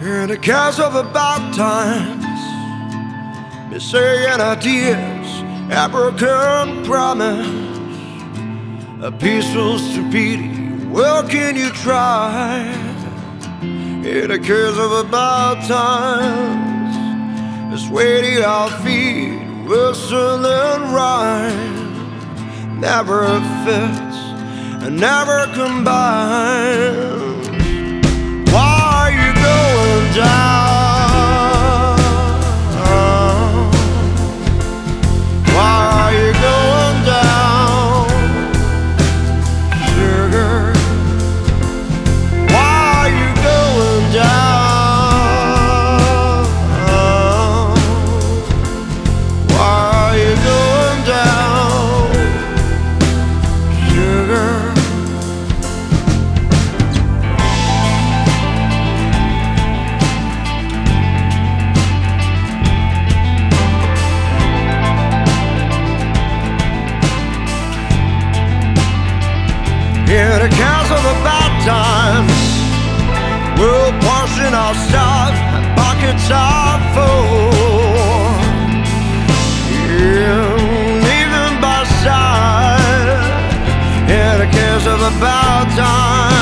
In the cares of about times, missing ideas, a broken promise, a peaceful stupidity. Well, can you try? In the cares of about times, the sweaty our feet, whistle and rhyme, never fits and never combines. Why are you going down? Why are you going down, sugar? Why are you going down? Why are you going down, sugar? In the cares of the bad times, we're portion our stuff and buckets are full. Even by side, in the cares of the bad times.